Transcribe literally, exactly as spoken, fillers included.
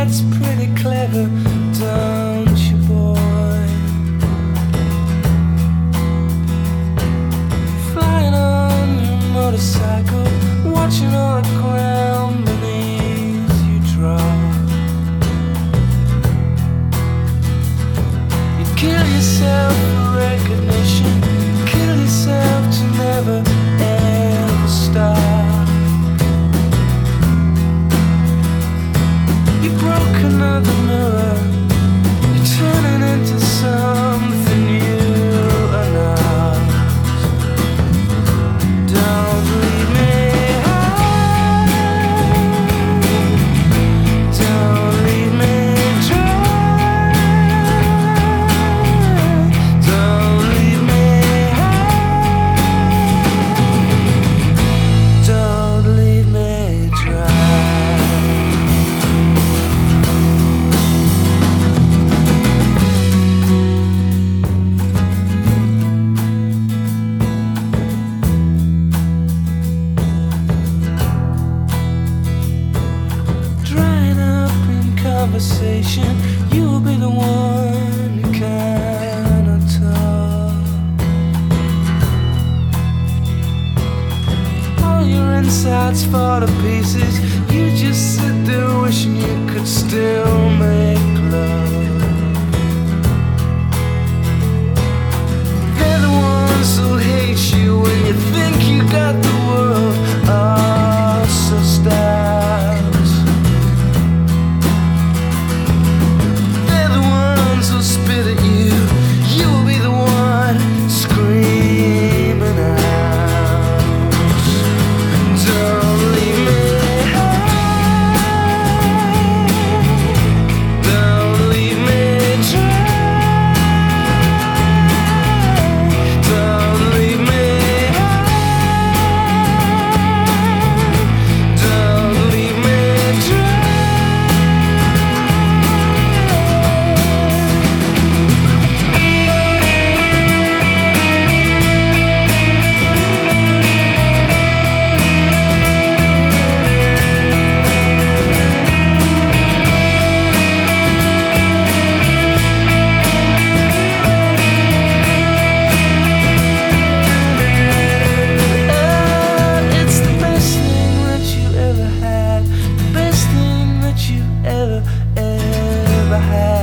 that's pretty clever, don't you, boy? Flying on your motorcycle, watching all the ground beneath you drop. You kill yourself for recognition, kill yourself to never ever stop. You broke another mirror, you're turning into something you are not. Don't leave me high, don't leave me dry, don't leave me high, don't leave me dry. Conversation, you'll be the one who cannot talk. All your insides fall to pieces, you just sit there wishing you could still make love. They're the ones who hate you when you think you got the world all so stacked. Spit at you, you will be the one screaming out. Don't leave me high, don't leave me dry, don't leave me high, don't leave me dry. Ever, ever had.